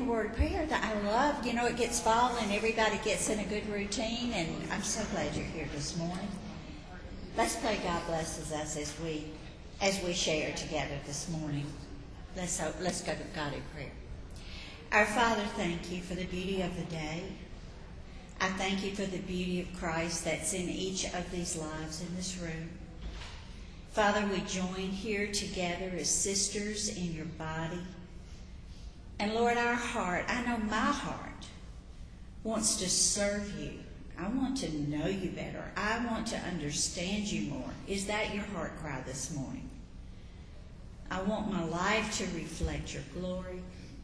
word of prayer that I love. You know, it gets fall and everybody gets in a good routine, and I'm so glad you're here this morning. Let's pray God blesses us as we share together this morning. Let's go to God in prayer. Our Father, thank you for the beauty of the day. I thank you for the beauty of Christ that's in each of these lives in this room. Father, we join here together as sisters in your body. And Lord, our heart, I know my heart, wants to serve you. I want to know you better. I want to understand you more. Is that your heart cry this morning? I want my life to reflect your glory.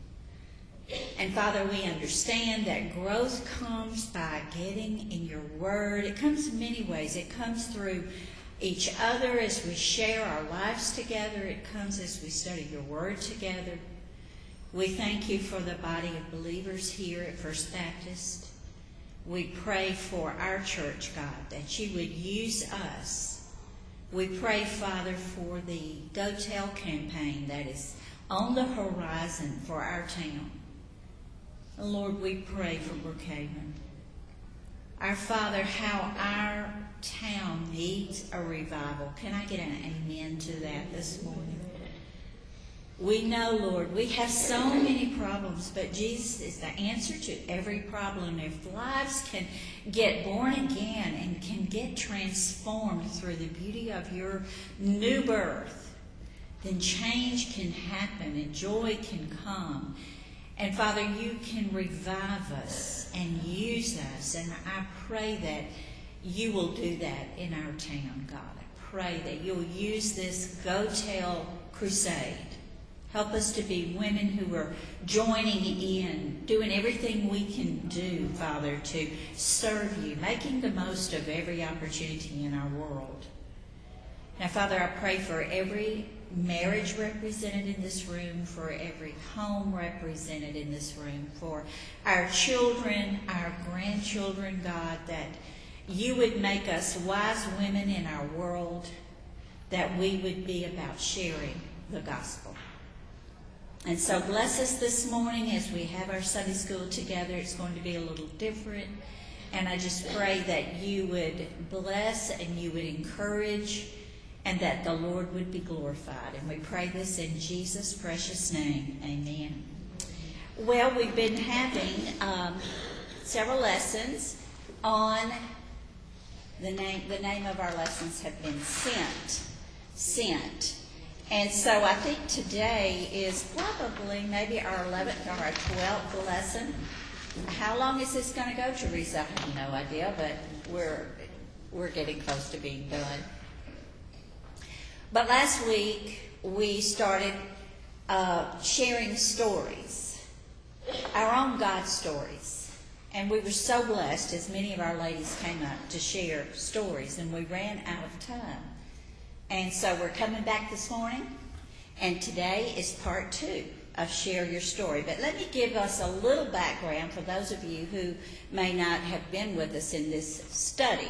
And Father, we understand that growth comes by getting in your word. It comes in many ways. It comes through each other as we share our lives together. It comes as we study your word together. We thank you for the body of believers here at First Baptist. We pray for our church, God, that you would use us. We pray, Father, for the Go Tell campaign that is on the horizon for our town. Lord, we pray for Brookhaven. Our Father, how our town needs a revival. Can I get an amen to that this morning? We know, Lord, we have so many problems, but Jesus is the answer to every problem. If lives can get born again and can get transformed through the beauty of your new birth, then change can happen and joy can come. And Father, you can revive us and use us. And I pray that you will do that in our town, God. I pray that you'll use this Go Tell crusade. Help us to be women who are joining in, doing everything we can do, Father, to serve you, making the most of every opportunity in our world. Now, Father, I pray for every marriage represented in this room, for every home represented in this room, for our children, our grandchildren, God, that you would make us wise women in our world, that we would be about sharing the gospel. And so bless us this morning as we have our Sunday school together. It's going to be a little different. And I just pray that you would bless and you would encourage and that the Lord would be glorified. And we pray this in Jesus' precious name. Amen. Well, we've been having several lessons on the name of our lessons have been sent. And so I think today is probably maybe our 11th or our 12th lesson. How long is this going to go, Teresa? I have no idea, but we're getting close to being done. But last week we started sharing stories, our own God stories. And we were so blessed as many of our ladies came up to share stories, and we ran out of time. And so we're coming back this morning, and today is part 2 of Share Your Story. But let me give us a little background for those of you who may not have been with us in this study.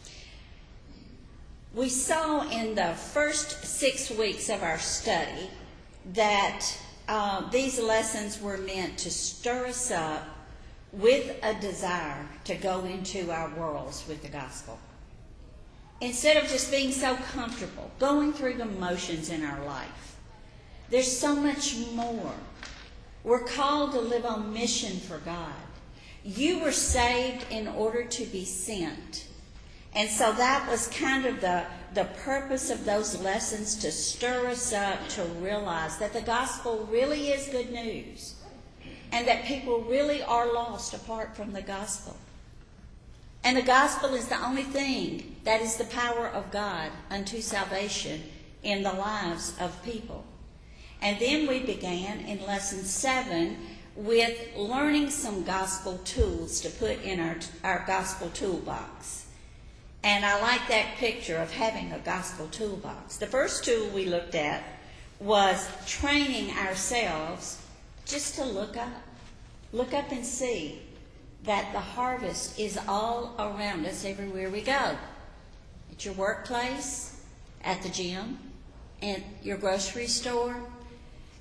We saw in the first 6 weeks of our study that these lessons were meant to stir us up with a desire to go into our worlds with the gospel. Instead of just being so comfortable, going through the motions in our life. There's so much more. We're called to live on mission for God. You were saved in order to be sent. And so that was kind of the purpose of those lessons, to stir us up to realize that the gospel really is good news. And that people really are lost apart from the gospel. And the gospel is the only thing that is the power of God unto salvation in the lives of people. And then we began in lesson 7 with learning some gospel tools to put in our gospel toolbox. And I like that picture of having a gospel toolbox. The first tool we looked at was training ourselves just to look up. Look up and see that the harvest is all around us everywhere we go. At your workplace, at the gym, at your grocery store.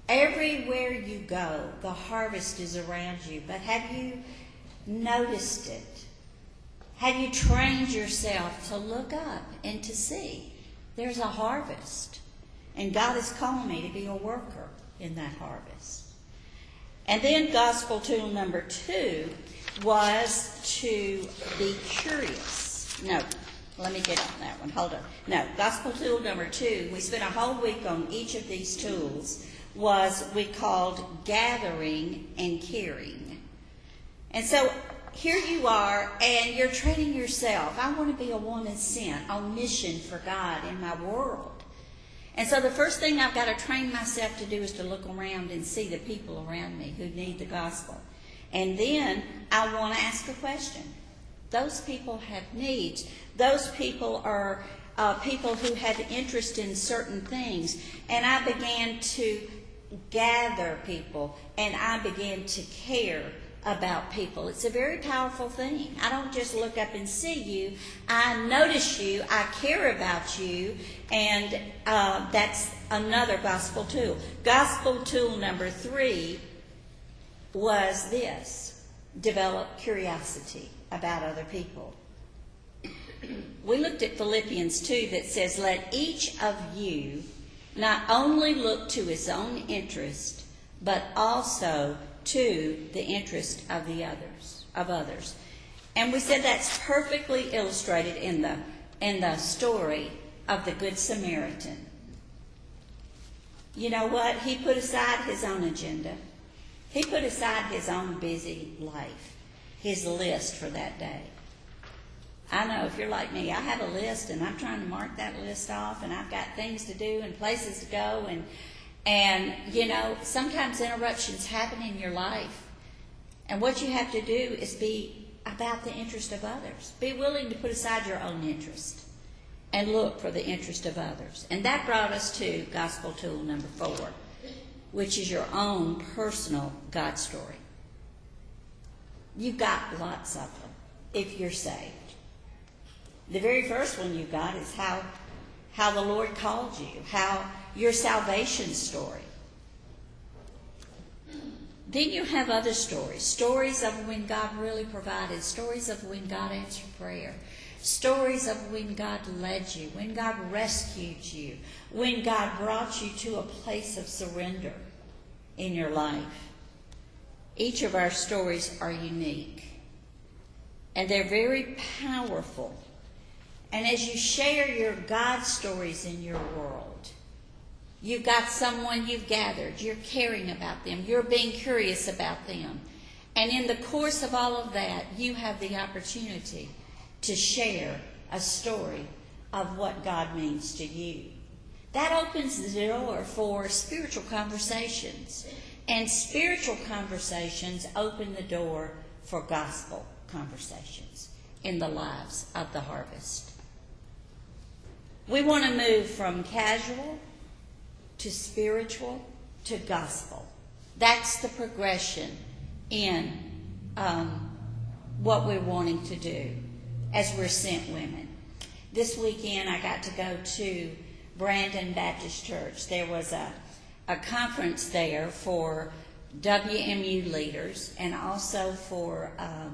Everywhere you go, the harvest is around you. But have you noticed it? Have you trained yourself to look up and to see there's a harvest? And God is calling me to be a worker in that harvest. And then gospel tool number 2 was to be curious. No, let me get on that one. Hold on. No, gospel tool number 2, we spent a whole week on each of these tools, was we called gathering and caring. And so here you are, and you're training yourself. I want to be a woman sent on mission for God in my world. And so the first thing I've got to train myself to do is to look around and see the people around me who need the gospel. And then I want to ask a question. Those people have needs. Those people are people who have interest in certain things. And I began to gather people, and I began to care about people. It's a very powerful thing. I don't just look up and see you. I notice you. I care about you. And that's another gospel tool. Gospel tool number 3 was this: develop curiosity about other people. We looked at Philippians 2 that says, let each of you not only look to his own interest, but also to the interest of others. And we said that's perfectly illustrated in the story of the Good Samaritan. You know what? He put aside his own agenda. He put aside his own busy life, his list for that day. I know if you're like me, I have a list, and I'm trying to mark that list off, and I've got things to do and places to go, and you know, sometimes interruptions happen in your life. And what you have to do is be about the interest of others. Be willing to put aside your own interest and look for the interest of others. And that brought us to gospel tool number 4, which is your own personal God story. You've got lots of them if you're saved. The very first one you got is how the Lord called you, how your salvation story. Then you have other stories of when God really provided, stories of when God answered prayer, stories of when God led you, when God rescued you, when God brought you to a place of surrender in your life. Each of our stories are unique, and they're very powerful. And as you share your God stories in your world, you've got someone you've gathered, you're caring about them, you're being curious about them. And in the course of all of that, you have the opportunity to share a story of what God means to you. That opens the door for spiritual conversations. And spiritual conversations open the door for gospel conversations in the lives of the harvest. We want to move from casual to spiritual to gospel. That's the progression in what we're wanting to do as we're sent women. This weekend I got to go to Brandon Baptist Church. There was a conference there for WMU leaders and also for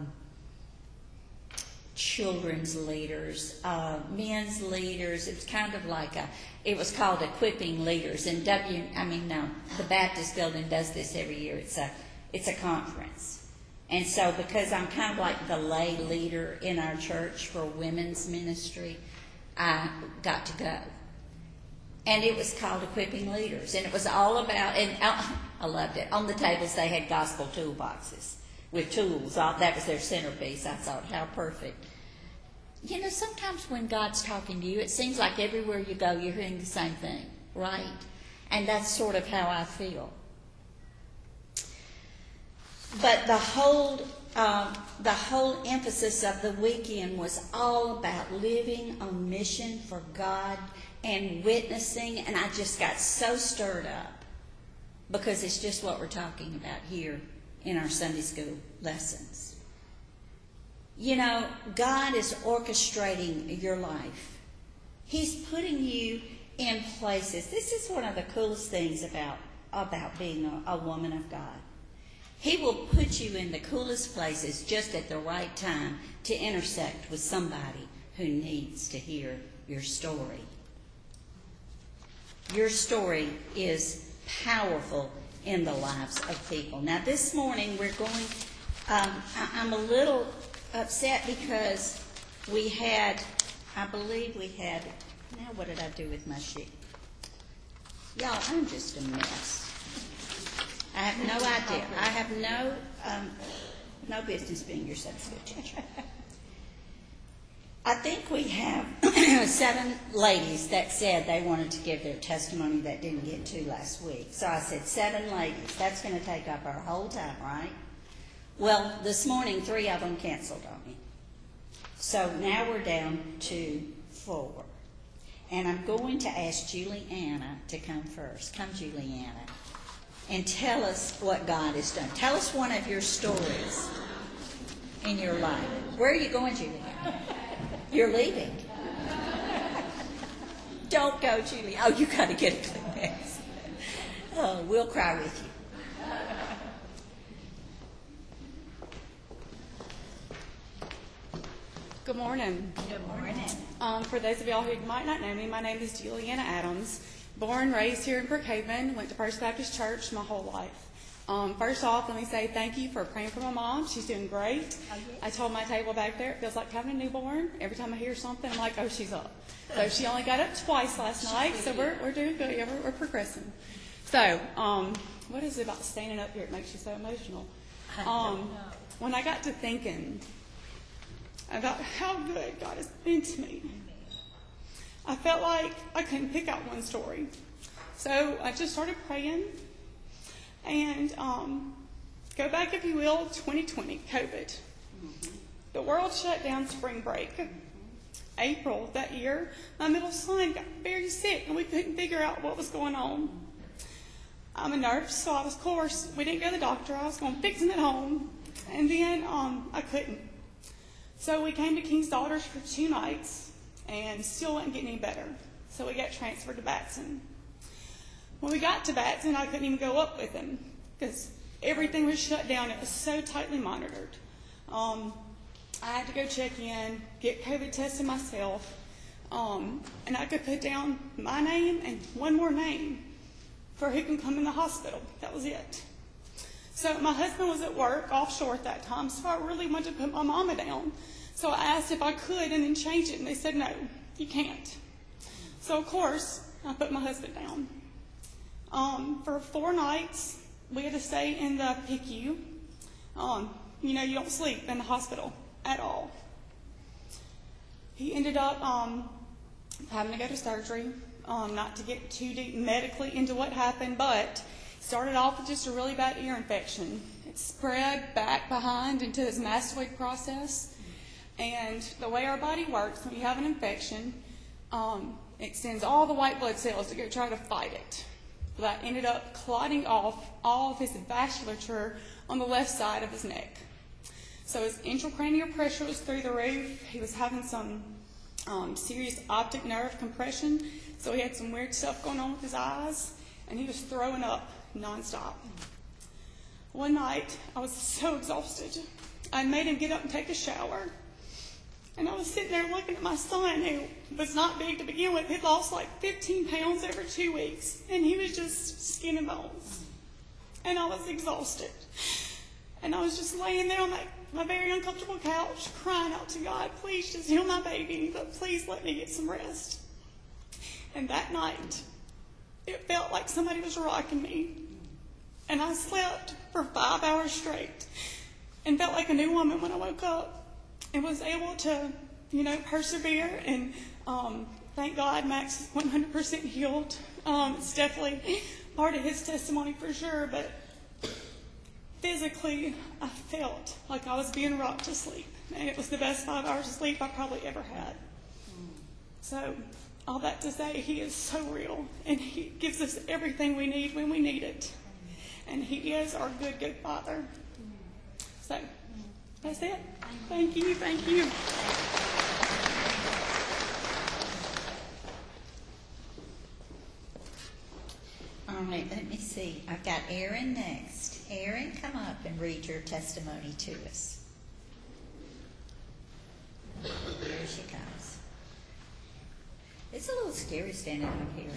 children's leaders, men's leaders. It was kind of like it was called Equipping Leaders. And the Baptist building does this every year. It's a conference. And so because I'm kind of like the lay leader in our church for women's ministry, I got to go. And it was called Equipping Leaders. And it was all about, and I loved it. On the tables they had gospel toolboxes with tools. That was their centerpiece. I thought, how perfect. You know, sometimes when God's talking to you, it seems like everywhere you go, you're hearing the same thing, right? And that's sort of how I feel. But the whole emphasis of the weekend was all about living on mission for God and witnessing, and I just got so stirred up because it's just what we're talking about here in our Sunday school lessons. You know, God is orchestrating your life. He's putting you in places. This is one of the coolest things about about being a woman of God. He will put you in the coolest places just at the right time to intersect with somebody who needs to hear your story. Your story is powerful in the lives of people. Now, this morning we're going, I'm a little upset because I believe we had, now what did I do with my sheet? Y'all, I'm just a mess. I have no idea. I have no business being your substitute. I think we have 7 ladies that said they wanted to give their testimony that didn't get to last week. So I said 7 ladies. That's going to take up our whole time, right? Well, this morning 3 of them canceled on me. So now we're down to 4. And I'm going to ask Juliana to come first. Come, Juliana. And tell us what God has done. Tell us one of your stories in your life. Where are you going, Juliana? You're leaving. Don't go, Juliana. Oh, you got to get a Kleenex. Oh, we'll cry with you. Good morning. Good morning. For those of y'all who might not know me, my name is Juliana Adams. Born and raised here in Brookhaven, went to First Baptist Church my whole life. First off, let me say thank you for praying for my mom. She's doing great. I told my table back there, it feels like having a newborn. Every time I hear something, I'm like, oh, she's up. So she only got up twice last night, so we're doing good. Yeah, we're progressing. So, what is it about standing up here? It makes you so emotional. When I got to thinking about how good God has been to me, I felt like I couldn't pick out one story. So I just started praying. And go back, if you will, 2020, COVID. The world shut down spring break. April that year, my middle son got very sick, and we couldn't figure out what was going on. I'm a nurse, so of course, we didn't go to the doctor. I was going to fix him at home. And then I couldn't. So we came to King's Daughters for 2 nights, and still wasn't getting any better. So we got transferred to Batson. When we got to Batson, I couldn't even go up with him because everything was shut down. It was so tightly monitored. I had to go check in, get COVID tested myself, and I could put down my name and one more name for who can come in the hospital. That was it. So my husband was at work offshore at that time, so I really wanted to put my mama down. So I asked if I could and then change it, and they said, no, you can't. So, of course, I put my husband down. For 4 nights, we had to stay in the PICU. You don't sleep in the hospital at all. He ended up having to go to surgery, not to get too deep medically into what happened, but started off with just a really bad ear infection. It spread back behind into his mastoid process. And the way our body works, when you have an infection, it sends all the white blood cells to go try to fight it. That ended up clotting off all of his vasculature on the left side of his neck. So his intracranial pressure was through the roof. He was having some serious optic nerve compression. So he had some weird stuff going on with his eyes. And he was throwing up nonstop. One night, I was so exhausted. I made him get up and take a shower. And I was sitting there looking at my son, who was not big to begin with. He'd lost like 15 pounds over 2 weeks. And he was just skin and bones. And I was exhausted. And I was just laying there on my very uncomfortable couch, crying out to God, please just heal my baby, but please let me get some rest. And that night, it felt like somebody was rocking me. And I slept for 5 hours straight and felt like a new woman when I woke up. And was able to, persevere. And thank God Max is 100% healed. It's definitely part of his testimony for sure. But physically, I felt like I was being rocked to sleep. And it was the best 5 hours of sleep I probably ever had. So all that to say, he is so real. And he gives us everything we need when we need it. And he is our good, good Father. So that's it. Thank you. Thank you. All right, let me see. I've got Erin next. Erin, come up and read your testimony to us. There she comes. It's a little scary standing up here.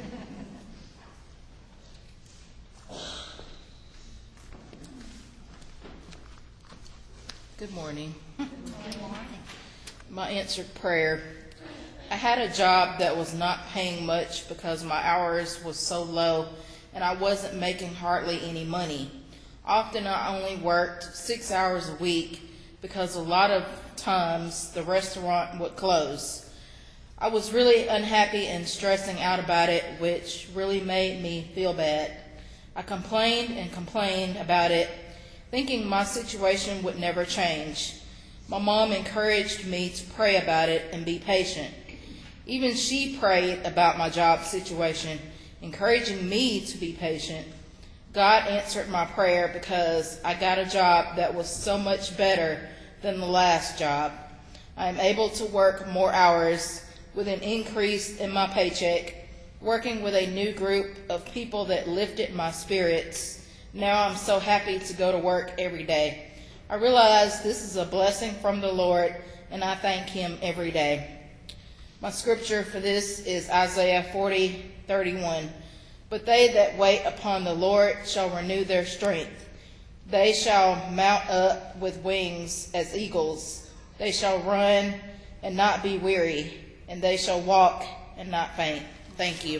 Good morning. Good morning. My answered prayer. I had a job that was not paying much because my hours was so low and I wasn't making hardly any money. Often I only worked 6 hours a week because a lot of times the restaurant would close. I was really unhappy and stressing out about it, which really made me feel bad. I complained and complained about it, thinking my situation would never change. My mom encouraged me to pray about it and be patient. Even she prayed about my job situation, encouraging me to be patient. God answered my prayer because I got a job that was so much better than the last job. I am able to work more hours with an increase in my paycheck, working with a new group of people that lifted my spirits. Now I'm so happy to go to work every day. I realize this is a blessing from the Lord, and I thank Him every day. My scripture for this is Isaiah 40:31. But they that wait upon the Lord shall renew their strength. They shall mount up with wings as eagles. They shall run and not be weary, and they shall walk and not faint. Thank you.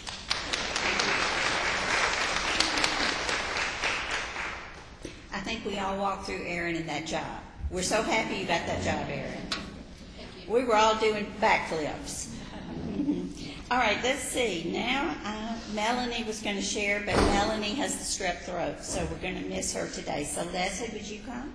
I think we all walked through Erin in that job. We're so happy you got that job, Erin. We were all doing backflips. All right, let's see. Now, Melanie was going to share, but Melanie has the strep throat, so we're going to miss her today. So, Leslie, would you come?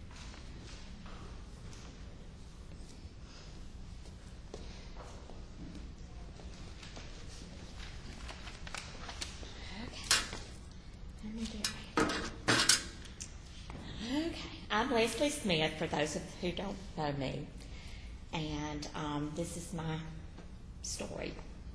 Okay, I'm Leslie Smith, for those of who don't know me, and this is my story.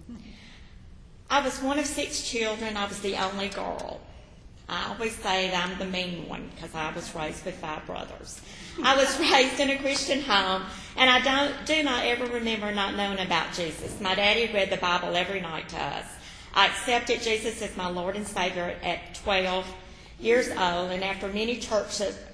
I was one of 6 children. I was the only girl. I always say that I'm the mean one because I was raised with 5 brothers. I was raised in a Christian home, and I do not ever remember not knowing about Jesus. My daddy read the Bible every night to us. I accepted Jesus as my Lord and Savior at 12 years old, and after many church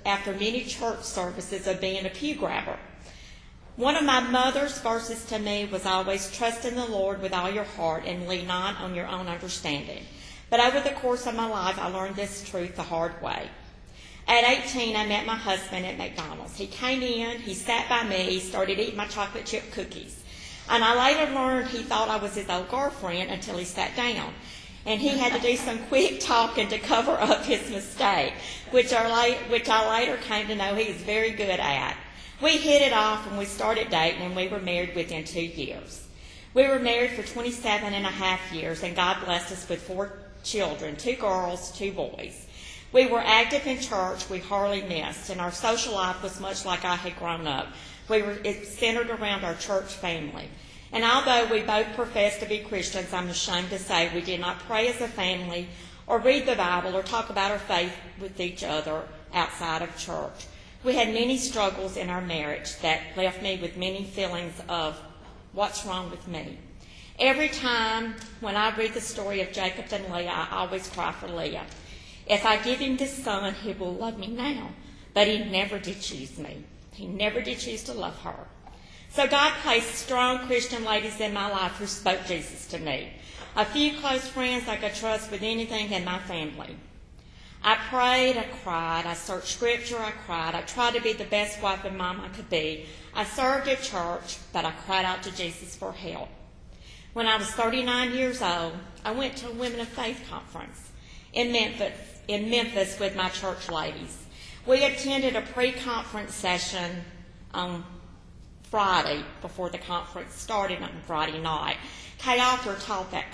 services of being a pew grabber. One of my mother's verses to me was always, trust in the Lord with all your heart and lean not on your own understanding. But over the course of my life, I learned this truth the hard way. At 18, I met my husband at McDonald's. He came in, he sat by me, he started eating my chocolate chip cookies. And I later learned he thought I was his old girlfriend until he sat down. And he had to do some quick talking to cover up his mistake, which I later came to know he was very good at. We hit it off and we started dating, and we were married within 2 years. We were married for 27 and a half years, and God blessed us with 4 children, 2 girls, 2 boys. We were active in church we hardly missed, and our social life was much like I had grown up. It centered around our church family. And although we both professed to be Christians, I'm ashamed to say we did not pray as a family or read the Bible or talk about our faith with each other outside of church. We had many struggles in our marriage that left me with many feelings of what's wrong with me. Every time when I read the story of Jacob and Leah, I always cry for Leah. If I give him this son, he will love me now. But he never did choose me. He never did choose to love her. So God placed strong Christian ladies in my life who spoke Jesus to me. A few close friends I could trust with anything in my family. I prayed, I cried, I searched scripture, I cried. I tried to be the best wife and mom I could be. I served at church, but I cried out to Jesus for help. When I was 39 years old, I went to a Women of Faith conference in Memphis with my church ladies. We attended a pre-conference session on Friday before the conference started on Friday night. Kay Arthur taught that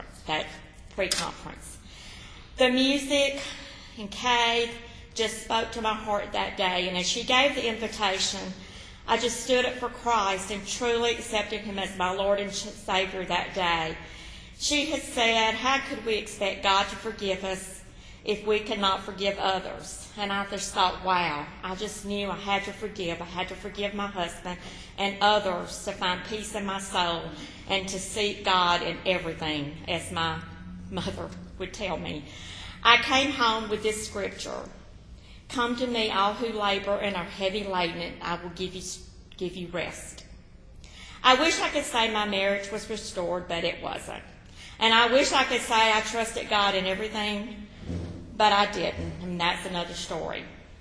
pre-conference. The music and Kay just spoke to my heart that day, and as she gave the invitation, I just stood up for Christ and truly accepted Him as my Lord and Savior that day. She has said, how could we expect God to forgive us if we cannot forgive others? And I just thought, wow, I just knew I had to forgive. I had to forgive my husband and others to find peace in my soul and to seek God in everything, as my mother would tell me. I came home with this scripture. Come to me, all who labor and are heavy laden, and I will give you rest. I wish I could say my marriage was restored, but it wasn't. And I wish I could say I trusted God in everything, but I didn't, and that's another story.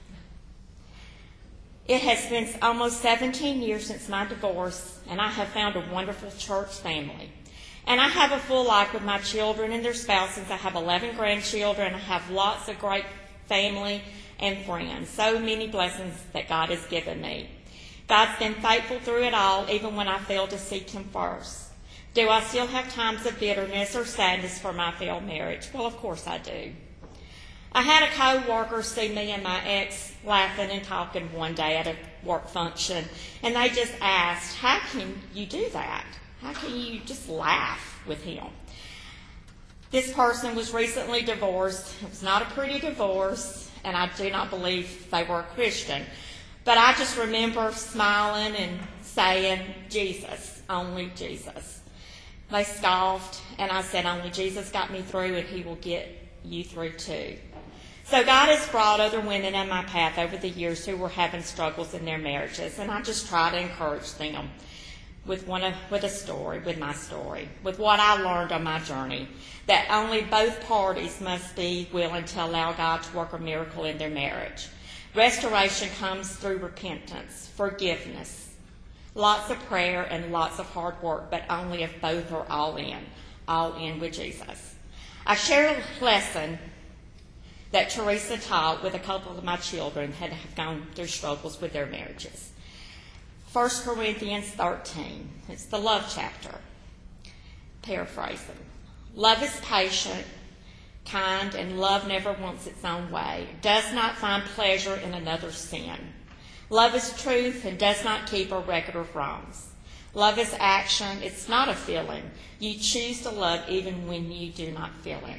It has been almost 17 years since my divorce, and I have found a wonderful church family. And I have a full life with my children and their spouses. I have 11 grandchildren. I have lots of great family and friends. So many blessings that God has given me. God's been faithful through it all, even when I failed to seek Him first. Do I still have times of bitterness or sadness for my failed marriage? Well, of course I do. I had a co-worker see me and my ex laughing and talking one day at a work function, and they just asked, how can you do that? How can you just laugh with him? This person was recently divorced. It was not a pretty divorce, and I do not believe they were a Christian. But I just remember smiling and saying, Jesus, only Jesus. They scoffed, and I said, only Jesus got me through, and He will get you through too. So God has brought other women in my path over the years who were having struggles in their marriages, and I just try to encourage them with my story, with what I learned on my journey, that only both parties must be willing to allow God to work a miracle in their marriage. Restoration comes through repentance, forgiveness, lots of prayer and lots of hard work, but only if both are all in with Jesus. I shared a lesson that Teresa taught with a couple of my children that have gone through struggles with their marriages. 1 Corinthians 13. It's the love chapter. Paraphrasing. Love is patient, kind, and love never wants its own way. It does not find pleasure in another's sin. Love is truth and does not keep a record of wrongs. Love is action. It's not a feeling. You choose to love even when you do not feel it.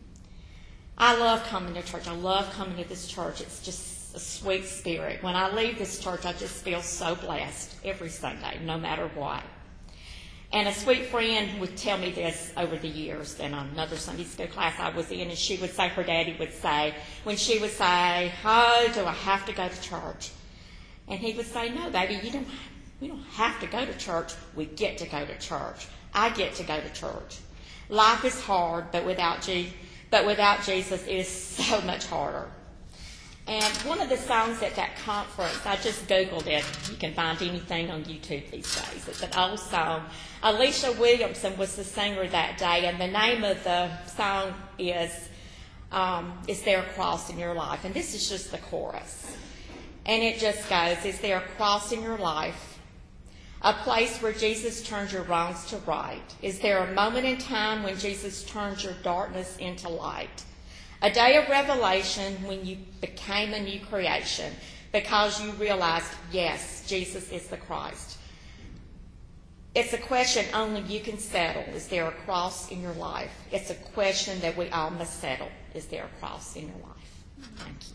I love coming to church. I love coming to this church. It's just a sweet spirit. When I leave this church, I just feel so blessed every Sunday, no matter what. And a sweet friend would tell me this over the years in another Sunday school class I was in, and she would say, her daddy would say, when she would say, oh, do I have to go to church? And he would say, no, baby, we don't have to go to church. We get to go to church. I get to go to church. Life is hard, but without Jesus, it is so much harder. And one of the songs at that conference, I just Googled it. You can find anything on YouTube these days. It's an old song. Alicia Williamson was the singer that day, and the name of the song is There a Cross in Your Life? And this is just the chorus. And it just goes, is there a cross in your life? A place where Jesus turns your wrongs to right? Is there a moment in time when Jesus turns your darkness into light? A day of revelation when you became a new creation because you realized, yes, Jesus is the Christ. It's a question only you can settle. Is there a cross in your life? It's a question that we all must settle. Is there a cross in your life? Thank you.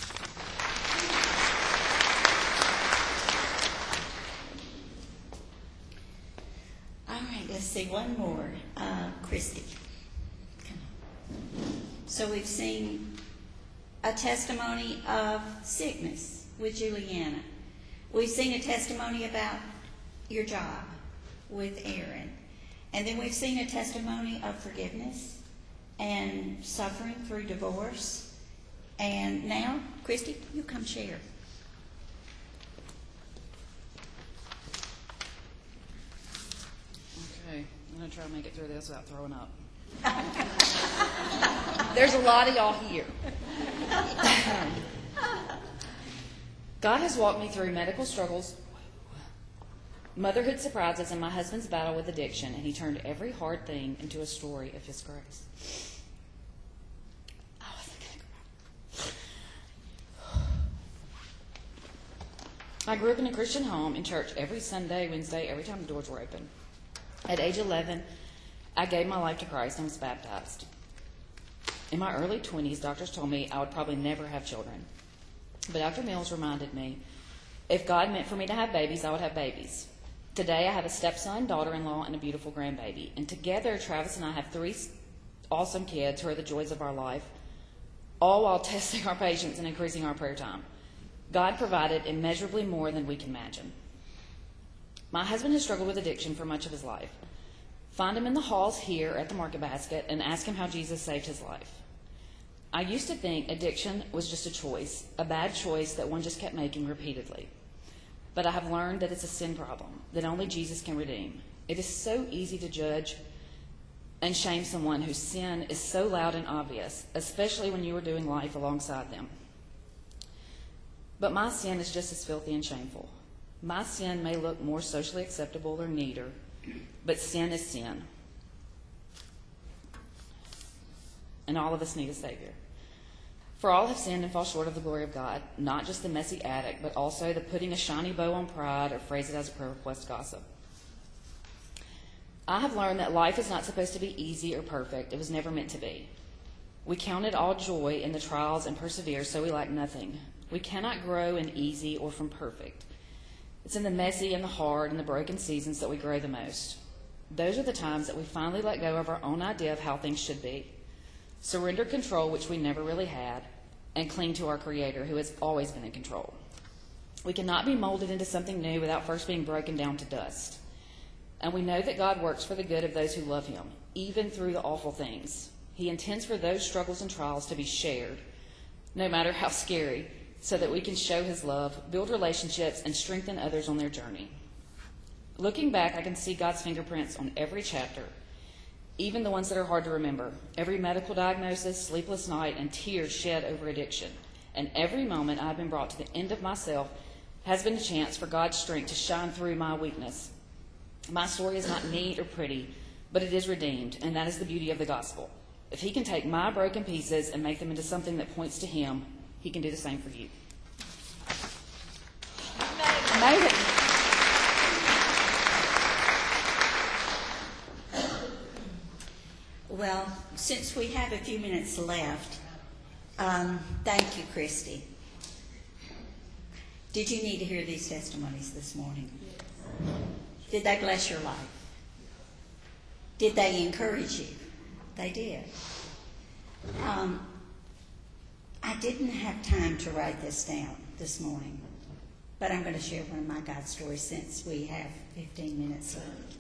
All right, let's see one more. Christy. Come on. So we've seen a testimony of sickness with Juliana. We've seen a testimony about your job with Aaron. And then we've seen a testimony of forgiveness and suffering through divorce. And now, Christy, you come share. Okay, I'm going to try to make it through this without throwing up. There's a lot of y'all here. God has walked me through medical struggles, motherhood surprises, and my husband's battle with addiction, and He turned every hard thing into a story of His grace. I wasn't going to cry. I grew up in a Christian home, in church every Sunday, Wednesday, every time the doors were open. At age 11, I gave my life to Christ and was baptized. In my early 20s, doctors told me I would probably never have children. But Dr. Mills reminded me, if God meant for me to have babies, I would have babies. Today, I have a stepson, daughter-in-law, and a beautiful grandbaby. And together, Travis and I have 3 awesome kids who are the joys of our life, all while testing our patience and increasing our prayer time. God provided immeasurably more than we can imagine. My husband has struggled with addiction for much of his life. Find him in the halls here at the Market Basket and ask him how Jesus saved his life. I used to think addiction was just a choice, a bad choice that one just kept making repeatedly. But I have learned that it's a sin problem that only Jesus can redeem. It is so easy to judge and shame someone whose sin is so loud and obvious, especially when you are doing life alongside them. But my sin is just as filthy and shameful. My sin may look more socially acceptable or neater, but sin is sin. And all of us need a Savior. For all have sinned and fall short of the glory of God, not just the messy addict, but also the putting a shiny bow on pride, or phrase it as a prayer request gossip. I have learned that life is not supposed to be easy or perfect. It was never meant to be. We count it all joy in the trials and persevere, so we lack nothing. We cannot grow in easy or from perfect. It's in the messy and the hard and the broken seasons that we grow the most. Those are the times that we finally let go of our own idea of how things should be, surrender control, which we never really had, and cling to our Creator, who has always been in control. We cannot be molded into something new without first being broken down to dust. And we know that God works for the good of those who love Him, even through the awful things. He intends for those struggles and trials to be shared, no matter how scary, so that we can show His love, build relationships, and strengthen others on their journey. Looking back, I can see God's fingerprints on every chapter, even the ones that are hard to remember. Every medical diagnosis, sleepless night, and tears shed over addiction. And every moment I've been brought to the end of myself has been a chance for God's strength to shine through my weakness. My story is not neat or pretty, but it is redeemed, and that is the beauty of the gospel. If He can take my broken pieces and make them into something that points to Him, He can do the same for you. Amazing. Well, since we have a few minutes left, thank you, Christy. Did you need to hear these testimonies this morning? Did they bless your life? Did they encourage you? They did. I didn't have time to write this down this morning, but I'm going to share one of my God stories since we have 15 minutes left.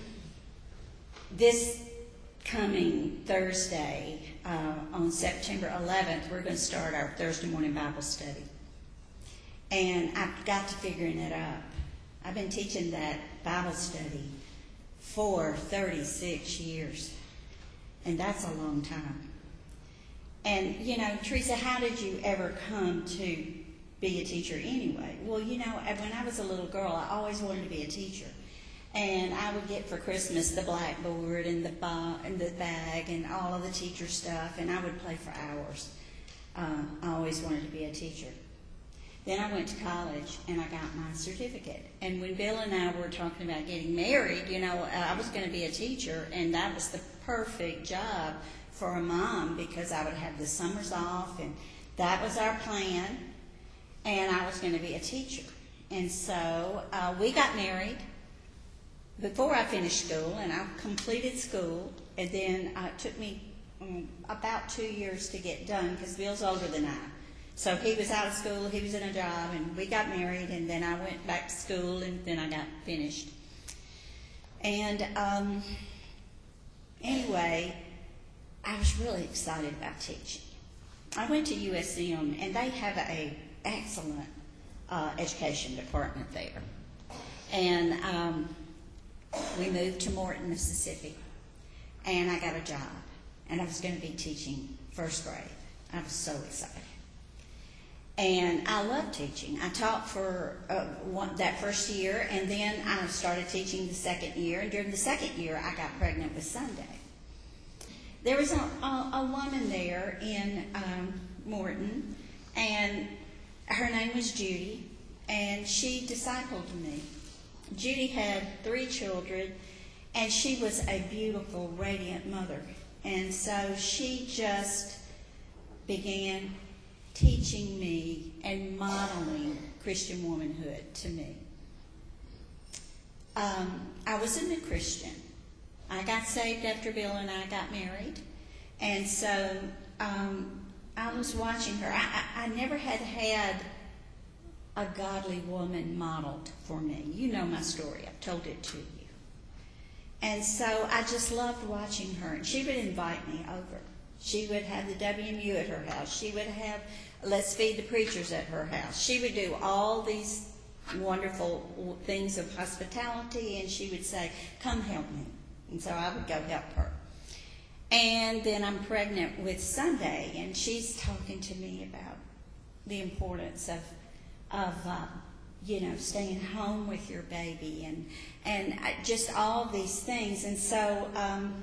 This coming Thursday, on September 11th, we're going to start our Thursday morning Bible study. And I've got to figuring it out. I've been teaching that Bible study for 36 years. And that's a long time. And, you know, Teresa, how did you ever come to be a teacher anyway? Well, you know, when I was a little girl, I always wanted to be a teacher. And I would get for Christmas the blackboard and the bag and all of the teacher stuff, and I would play for hours. I always wanted to be a teacher. Then I went to college, and I got my certificate. And when Bill and I were talking about getting married, you know, I was going to be a teacher, and that was the perfect job for a mom because I would have the summers off, and that was our plan, and I was going to be a teacher. And so we got married before I finished school, and I completed school, and then it took me about 2 years to get done because Bill's older than I. So he was out of school, he was in a job, and we got married, and then I went back to school, and then I got finished. And anyway, I was really excited about teaching. I went to USM, and they have an excellent education department there. And we moved to Morton, Mississippi, and I got a job, and I was going to be teaching first grade. I was so excited. And I loved teaching. I taught for that first year, and then I started teaching the second year, and during the second year, I got pregnant with Sunday. There was a woman there in Morton, and her name was Judy, and she discipled me. Judy had 3 children, And she was a beautiful, radiant mother. And so she just began teaching me and modeling Christian womanhood to me. I was a new Christian. I got saved after Bill and I got married. And so I was watching her. I never had a godly woman modeled for me. You know my story. I've told it to you. And so I just loved watching her. And she would invite me over. She would have the WMU at her house. She would have Let's Feed the Preachers at her house. She would do all these wonderful things of hospitality, and she would say, come help me. And so I would go help her. And then I'm pregnant with Sunday, and she's talking to me about the importance of staying home with your baby and just all these things. And so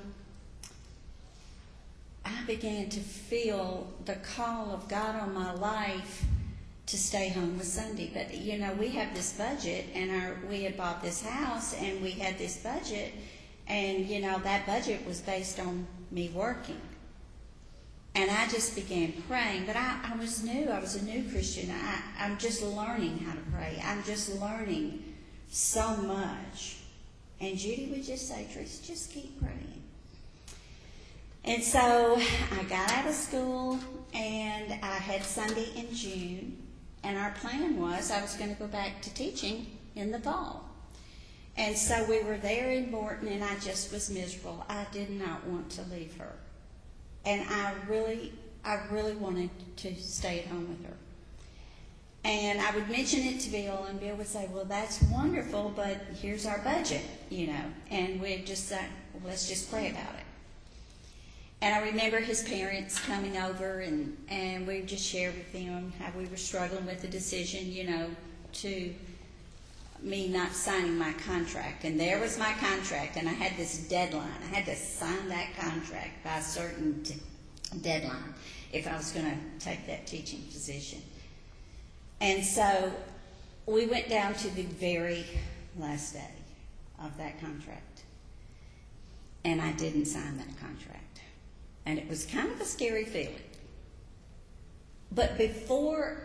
I began to feel the call of God on my life to stay home with Sunday. But, we have this budget, and we had bought this house, and we had this budget, and, that budget was based on me working. And I just began praying, but I was new. I was a new Christian. I'm just learning how to pray. I'm just learning so much. And Judy would just say, Teresa, just keep praying. And so I got out of school, and I had Sunday in June, and our plan was I was going to go back to teaching in the fall. And so we were there in Morton, and I just was miserable. I did not want to leave her. And I really wanted to stay at home with her. And I would mention it to Bill, and Bill would say, well, that's wonderful, but here's our budget, And we'd just say, well, let's just pray about it. And I remember his parents coming over, and we just shared with them how we were struggling with the decision, to me not signing my contract. And there was my contract, and I had this deadline. I had to sign that contract by a certain deadline if I was going to take that teaching position. And so we went down to the very last day of that contract, and I didn't sign that contract. And it was kind of a scary feeling. But before,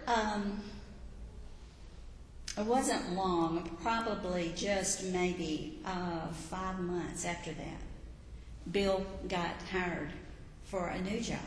it wasn't long, probably just maybe 5 months after that, Bill got hired for a new job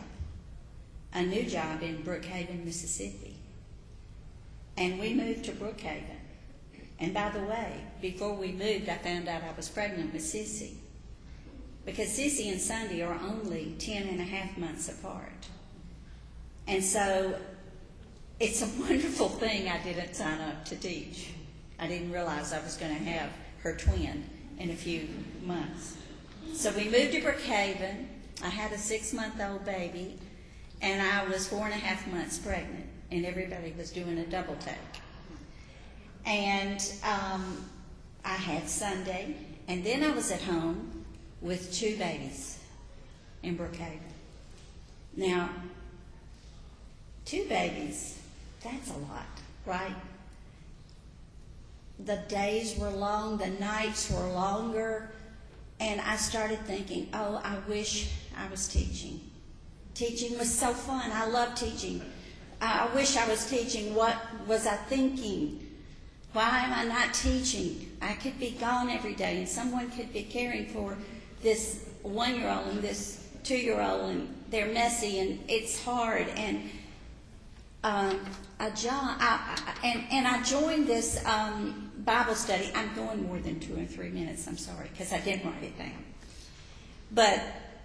in Brookhaven, Mississippi. And we moved to Brookhaven. And by the way, before we moved, I found out I was pregnant with Sissy. Because Sissy and Sunday are only 10 and a half months apart. And so it's a wonderful thing I didn't sign up to teach. I didn't realize I was going to have her twin in a few months. So we moved to Brookhaven. I had a 6-month-old baby, and I was 4.5 months pregnant, and everybody was doing a double take. And I had Sunday, and then I was at home with 2 babies in Brookhaven. Now, 2 babies, that's a lot, right? The days were long, the nights were longer, and I started thinking, oh, I wish I was teaching. Teaching was so fun. I love teaching. I wish I was teaching. What was I thinking? Why am I not teaching? I could be gone every day, and someone could be caring for this 1-year-old and this 2-year-old, and they're messy, and it's hard. And I joined this Bible study. I'm going more than 2 or 3 minutes. I'm sorry, because I didn't write it down. But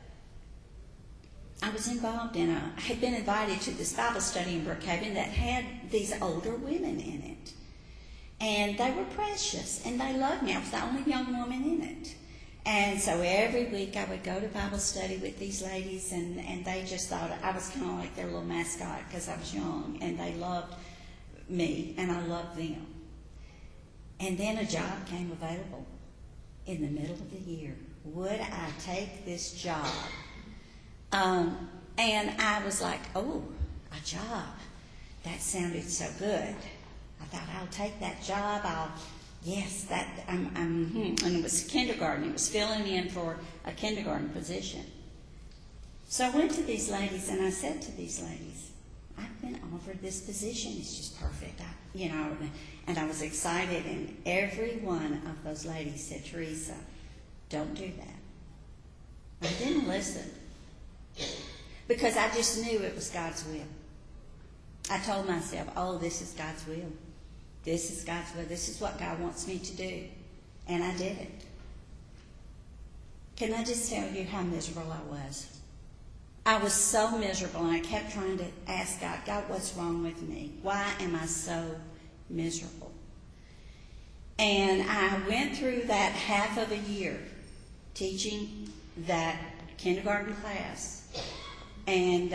I was involved in I had been invited to this Bible study in Brookhaven that had these older women in it. And they were precious, and they loved me. I was the only young woman in it. And so every week I would go to Bible study with these ladies, and they just thought I was kind of like their little mascot because I was young, and they loved me, and I loved them. And then a job came available in the middle of the year. Would I take this job? And I was like, oh, a job. That sounded so good. I thought, I'll take that job. Yes, and it was kindergarten. It was filling in for a kindergarten position. So I went to these ladies and I said to these ladies, I've been offered this position. It's just perfect. And I was excited. And every one of those ladies said, Teresa, don't do that. I didn't listen because I just knew it was God's will. I told myself, oh, this is God's will. This is God's will. This is what God wants me to do. And I did it. Can I just tell you how miserable I was? I was so miserable, and I kept trying to ask God, God, what's wrong with me? Why am I so miserable? And I went through that half of a year teaching that kindergarten class. And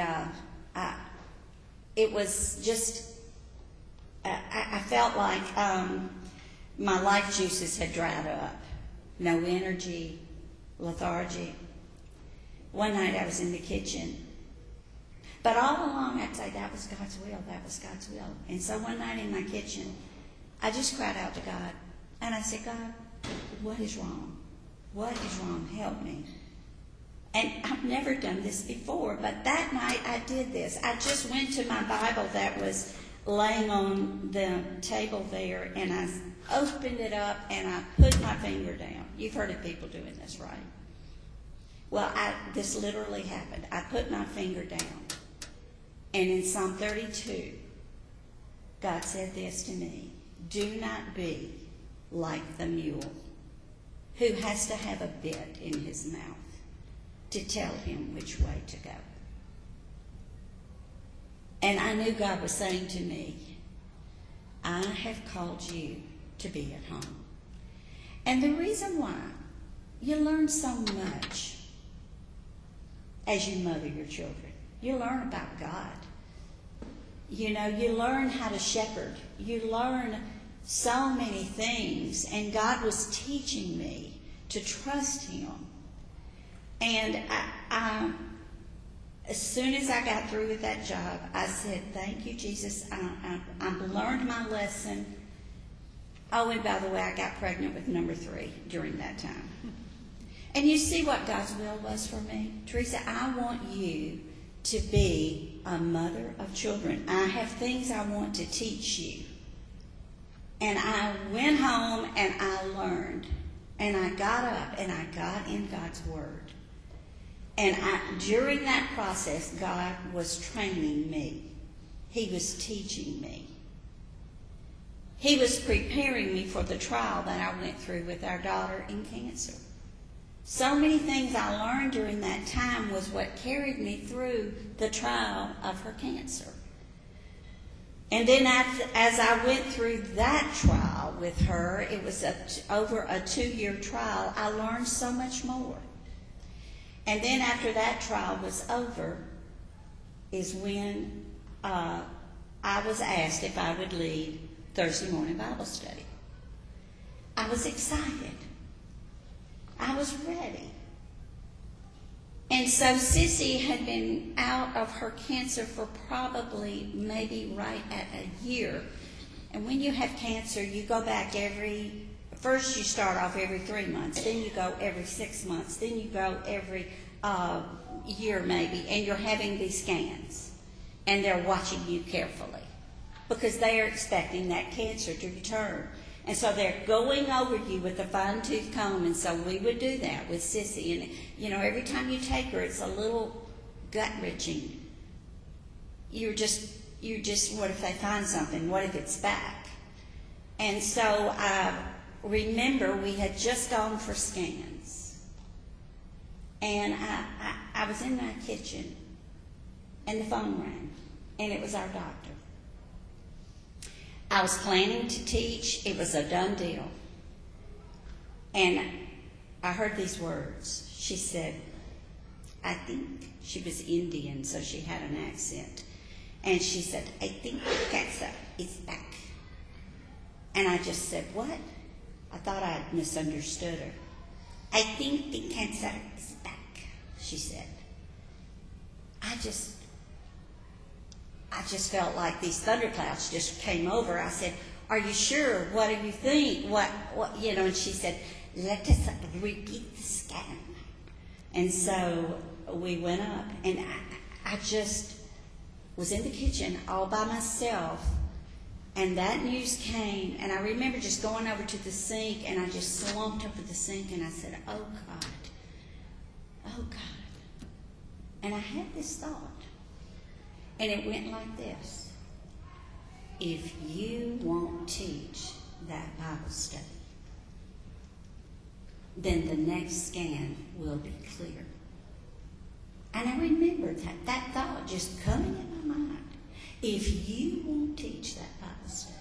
it was just, I felt like my life juices had dried up. No energy, lethargy. One night I was in the kitchen. But all along I'd say, that was God's will, that was God's will. And so one night in my kitchen, I just cried out to God. And I said, God, what is wrong? What is wrong? Help me. And I've never done this before, but that night I did this. I just went to my Bible that was laying on the table there, and I opened it up and I put my finger down. You've heard of people doing this, right? Well, this literally happened. I put my finger down. And in Psalm 32, God said this to me, do not be like the mule who has to have a bit in his mouth to tell him which way to go. And I knew God was saying to me, I have called you to be at home. And the reason why, you learn so much as you mother your children. You learn about God. You learn how to shepherd. You learn so many things. And God was teaching me to trust Him. And as soon as I got through with that job, I said, thank you, Jesus. I've learned my lesson. Oh, and by the way, I got pregnant with number 3 during that time. And you see what God's will was for me? Teresa, I want you to be a mother of children. I have things I want to teach you. And I went home and I learned. And I got up and I got in God's Word. And during that process, God was training me. He was teaching me. He was preparing me for the trial that I went through with our daughter in cancer. So many things I learned during that time was what carried me through the trial of her cancer. And then as I went through that trial with her, it was over a 2-year trial, I learned so much more. And then after that trial was over is when I was asked if I would lead Thursday morning Bible study. I was excited. I was ready. And so Sissy had been out of her cancer for probably maybe right at a year. And when you have cancer, you go back first you start off every 3 months, then you go every 6 months, then you go every year maybe, and you're having these scans. And they're watching you carefully because they are expecting that cancer to return. And so they're going over you with a fine-tooth comb, and so we would do that with Sissy. And, every time you take her, it's a little gut-wrenching. You're just, what if they find something? What if it's back? And so I remember we had just gone for scans. And I was in my kitchen, and the phone rang, and it was our doctor. I was planning to teach. It was a done deal. And I heard these words. She said, I think, she was Indian, so she had an accent. And she said, I think the cancer is back. And I just said, what? I thought I had misunderstood her. I think the cancer is back, she said. I just felt like these thunderclouds just came over. I said, are you sure? What do you think? What, and she said, let us repeat the scan. And so we went up, and I just was in the kitchen all by myself, and that news came, and I remember just going over to the sink, and I just slumped over the sink, and I said, oh God. And I had this thought, and it went like this. If you won't teach that Bible study, then the next scan will be clear. And I remember that thought just coming in my mind. If you won't teach that Bible study.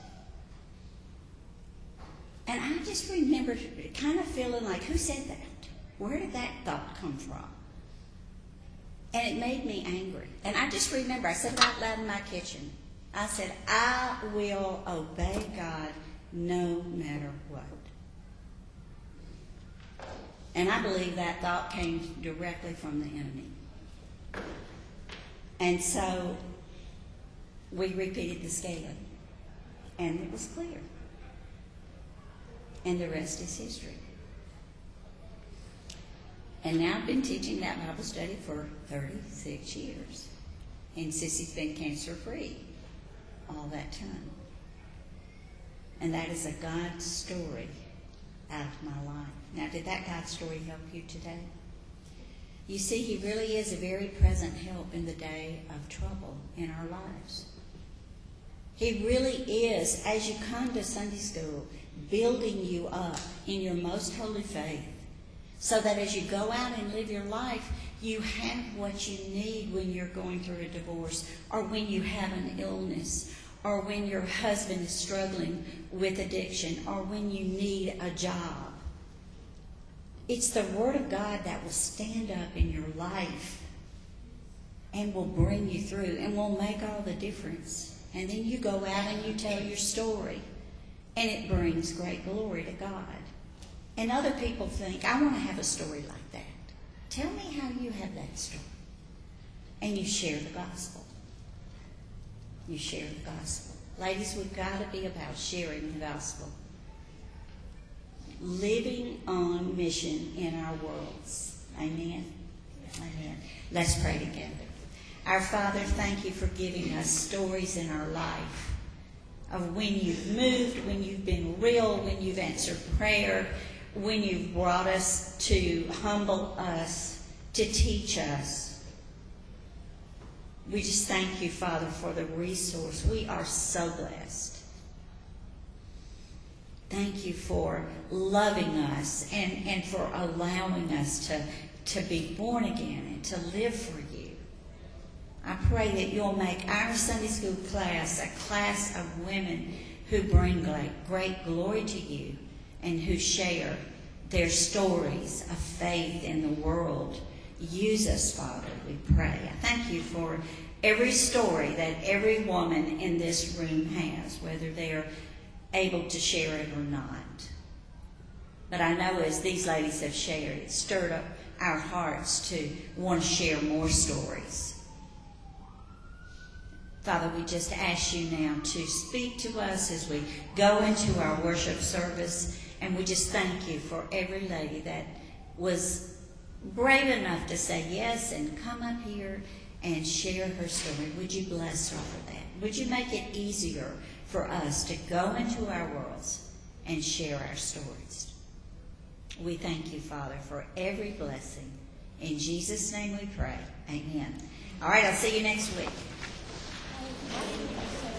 And I just remember kind of feeling like, who said that? Where did that thought come from? And it made me angry. And I just remember, I said it out loud in my kitchen. I said, I will obey God no matter what. And I believe that thought came directly from the enemy. And so we repeated the scaling, and it was clear. And the rest is history. And now I've been teaching that Bible study for 36 years. And Sissy's been cancer-free all that time. And that is a God story out of my life. Now, did that God story help you today? You see, He really is a very present help in the day of trouble in our lives. He really is, as you come to Sunday school, building you up in your most holy faith, so that as you go out and live your life, you have what you need when you're going through a divorce, or when you have an illness, or when your husband is struggling with addiction, or when you need a job. It's the Word of God that will stand up in your life and will bring you through and will make all the difference. And then you go out and you tell your story, and it brings great glory to God. And other people think, I want to have a story like that. Tell me how you have that story. And you share the gospel. You share the gospel. Ladies, we've got to be about sharing the gospel. Living on mission in our worlds. Amen? Amen. Let's pray together. Our Father, thank you for giving us stories in our life of when you've moved, when you've been real, when you've answered prayer, when you've brought us to humble us, to teach us. We just thank you, Father, for the resource. We are so blessed. Thank you for loving us and for allowing us to be born again and to live for you. I pray that you'll make our Sunday school class a class of women who bring great glory to you and who share their stories of faith in the world. Use us, Father, we pray. I thank you for every story that every woman in this room has, whether they're able to share it or not. But I know as these ladies have shared, it stirred up our hearts to want to share more stories. Father, we just ask you now to speak to us as we go into our worship service. And we just thank you for every lady that was brave enough to say yes and come up here and share her story. Would you bless her for that? Would you make it easier for us to go into our worlds and share our stories? We thank you, Father, for every blessing. In Jesus' name we pray. Amen. All right, I'll see you next week.